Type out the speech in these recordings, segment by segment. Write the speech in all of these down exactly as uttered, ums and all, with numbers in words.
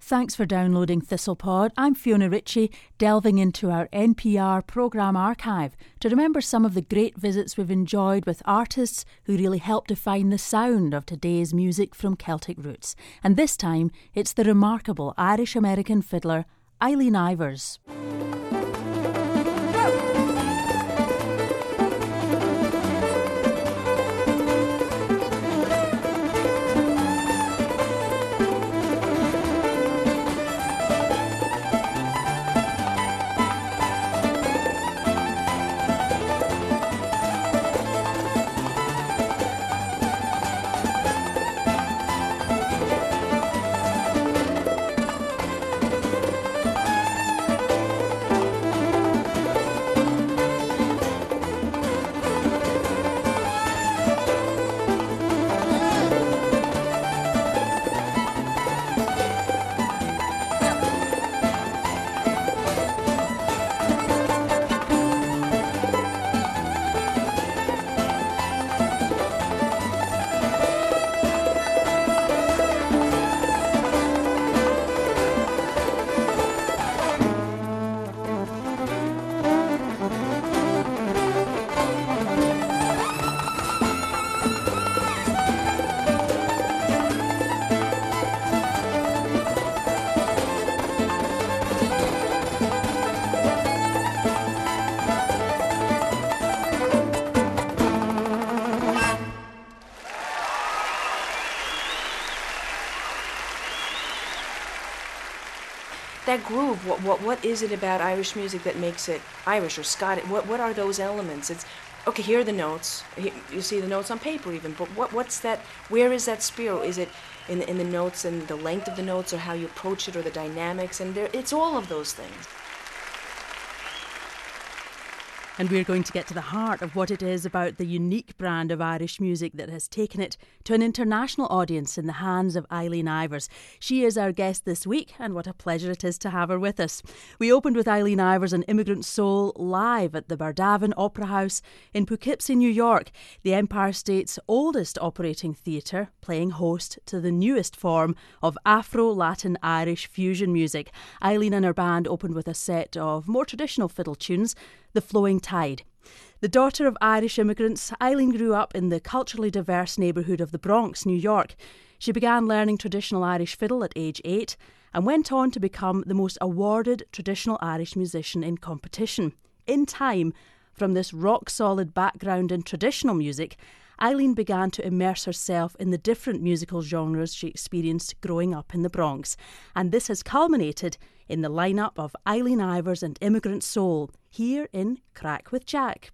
Thanks for downloading ThistlePod. I'm Fiona Ritchie, delving into our N P R programme archive to remember some of the great visits we've enjoyed with artists who really helped define the sound of today's music from Celtic roots. And this time, it's the remarkable Irish-American fiddler Eileen Ivers. That groove, what, what what is it about Irish music that makes it Irish or Scottish? What what are those elements? It's okay. Here are the notes. You see the notes on paper even. But what what's that? Where is that spirit? Is it in the, in the notes and the length of the notes, or how you approach it, or the dynamics? And there, it's all of those things. And we're going to get to the heart of what it is about the unique brand of Irish music that has taken it to an international audience in the hands of Eileen Ivers. She is our guest this week, and what a pleasure it is to have her with us. We opened with Eileen Ivers and Immigrant Soul live at the Bardavon Opera House in Poughkeepsie, New York, the Empire State's oldest operating theatre, playing host to the newest form of Afro-Latin Irish fusion music. Eileen and her band opened with a set of more traditional fiddle tunes, The Flowing Tide. The daughter of Irish immigrants, Eileen grew up in the culturally diverse neighbourhood of the Bronx, New York. She began learning traditional Irish fiddle at age eight and went on to become the most awarded traditional Irish musician in competition. In time, from this rock-solid background in traditional music, Eileen began to immerse herself in the different musical genres she experienced growing up in the Bronx. And this has culminated in the lineup of Eileen Ivers and Immigrant Soul, here in Crack with Jack.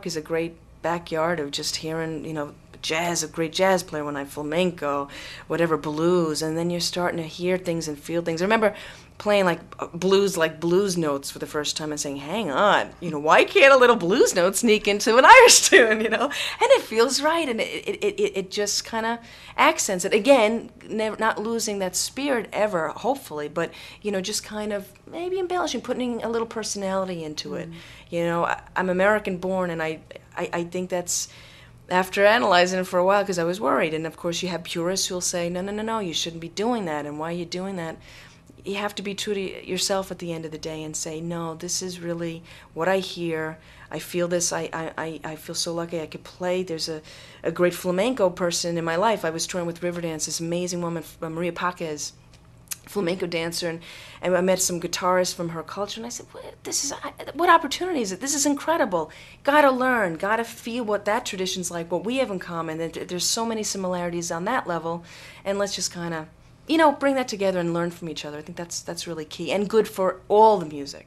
York is a great backyard of just hearing, you know, jazz, a great jazz player one night, flamenco, whatever, blues, and then you're starting to hear things and feel things. I remember playing like blues, like blues notes for the first time and saying, hang on, you know, why can't a little blues note sneak into an Irish tune, you know? And it feels right, and it it, it, it just kind of accents it. Again, never, not losing that spirit ever, hopefully, but, you know, just kind of maybe embellishing, putting a little personality into mm. it. You know, I, I'm American born, and I, I, I think that's, after analyzing it for a while, because I was worried, and of course you have purists who'll say, no, no, no, no, you shouldn't be doing that, and why are you doing that? You have to be true to yourself at the end of the day and say, no, this is really what I hear. I feel this. I, I, I feel so lucky I could play. There's a, a great flamenco person in my life. I was touring with Riverdance, this amazing woman, Maria Paquez, flamenco dancer, and, and I met some guitarists from her culture, and I said, what, this is, what opportunity is it? This is incredible. Gotta learn, gotta feel what that tradition's like, what we have in common. There's so many similarities on that level, and let's just kind of, you know, bring that together and learn from each other. I think that's that's really key and good for all the music.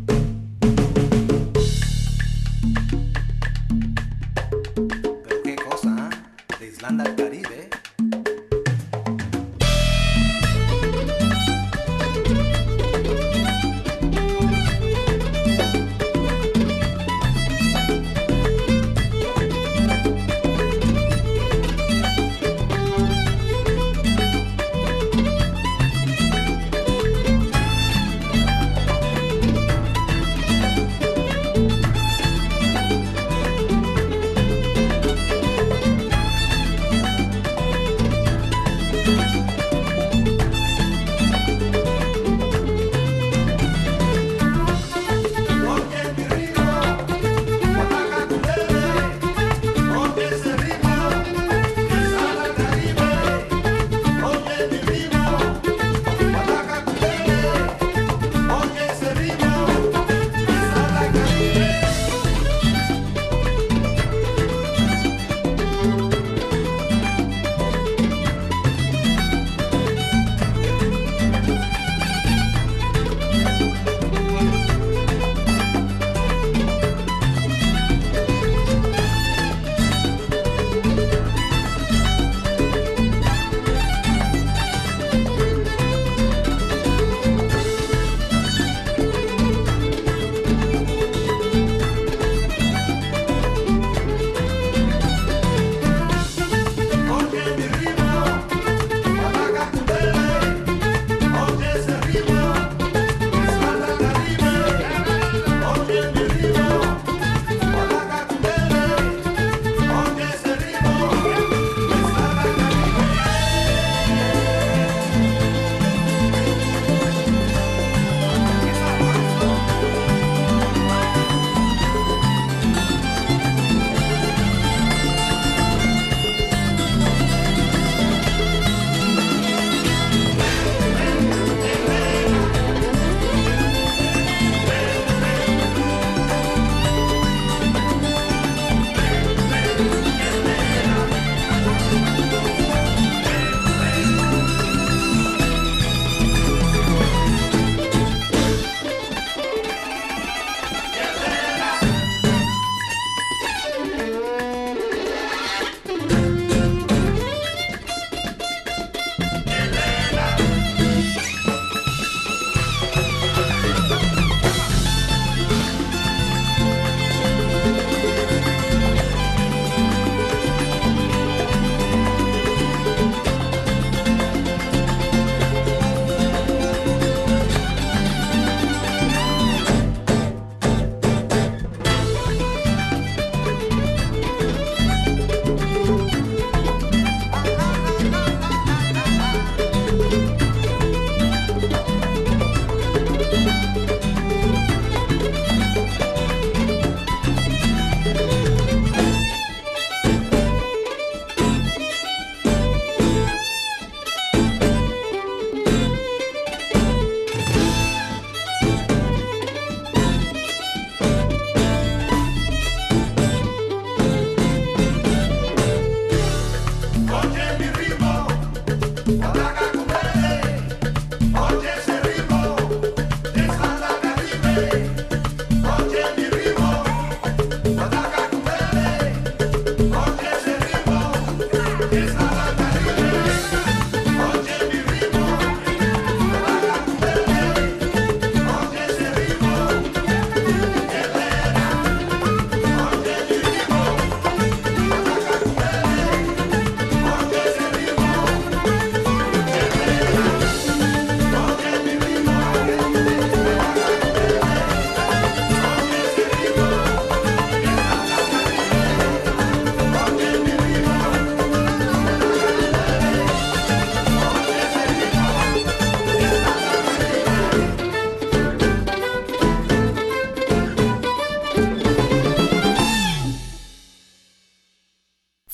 Pero qué cosa, ¿eh? De Islanda al Caribe.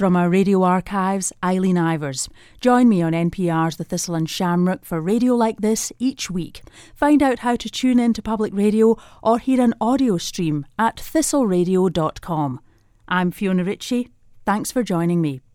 From our radio archives, Eileen Ivers. Join me on N P R's The Thistle and Shamrock for radio like this each week. Find out how to tune in to public radio or hear an audio stream at thistle radio dot com. I'm Fiona Ritchie. Thanks for joining me.